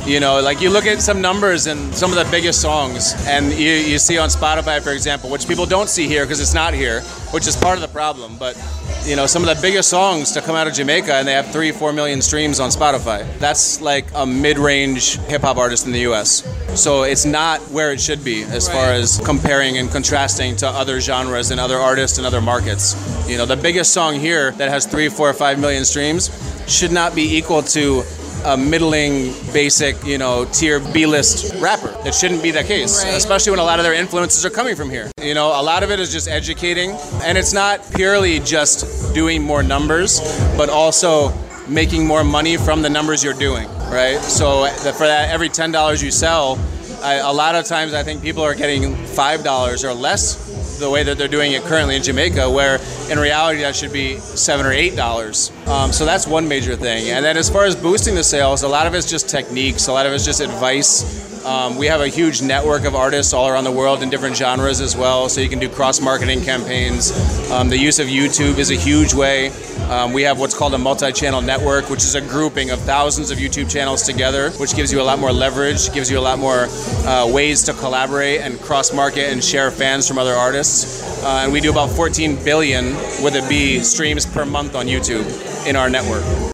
You know, like you look at some numbers and some of the biggest songs, and you see on Spotify, for example, which people don't see here because it's not here, which is part of the problem. But you know, some of the biggest songs to come out of Jamaica, and they have 3-4 million streams on Spotify. That's like a mid-range hip-hop artist in the U.S. So it's not where it should be as far as comparing and contrasting to other genres and other artists and other markets. You know, the biggest song here that has 3, 4, 5 million streams should not be equal to a middling, basic, you know, tier B-list rapper. It shouldn't be the case, especially when a lot of their influences are coming from here. You know, a lot of it is just educating, and it's not purely just doing more numbers, but also making more money from the numbers you're doing, right? So for that, every $10 you sell, a lot of times I think people are getting $5 or less the way that they're doing it currently in Jamaica, where in reality that should be $7 or $8. So that's one major thing. And then as far as boosting the sales, a lot of it's just techniques, a lot of it's just advice. We have a huge network of artists all around the world in different genres as well, so you can do cross-marketing campaigns. The use of YouTube is a huge way. We have what's called a multi-channel network, which is a grouping of thousands of YouTube channels together, which gives you a lot more leverage, gives you a lot more ways to collaborate and cross-market and share fans from other artists. And we do about 14 billion, with a B, streams per month on YouTube in our network.